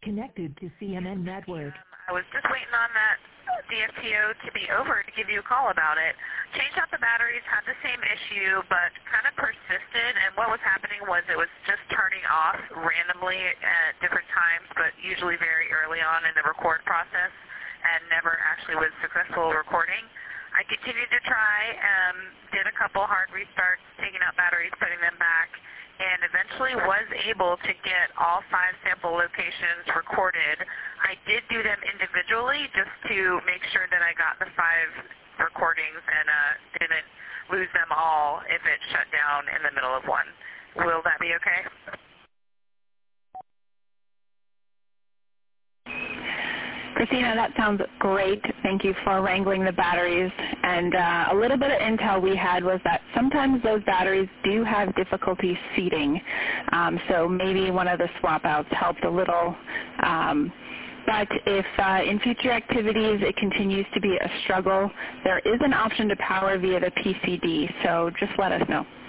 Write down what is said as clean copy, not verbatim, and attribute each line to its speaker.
Speaker 1: Connected to CNN Network.
Speaker 2: I was just waiting on that DFTO to be over to give you a call about it. Changed out the batteries, had the same issue, but kind of persisted, and what was happening was it was just turning off randomly at different times, but usually very early on in the record process, and never actually was successful recording. I continued to try, did a couple hard restarts, taking out batteries, putting them back, and eventually was able to get all 5 sample locations recorded. I did do them individually just to make sure that I got the 5 recordings and didn't lose them all if it shut down in the middle of one. Will that be okay?
Speaker 3: Christina, that sounds great. Thank you for wrangling the batteries. And a little bit of intel we had was that sometimes those batteries do have difficulty seating. So maybe one of the swap outs helped a little. But if in future activities it continues to be a struggle, there is an option to power via the PCD. So just let us know.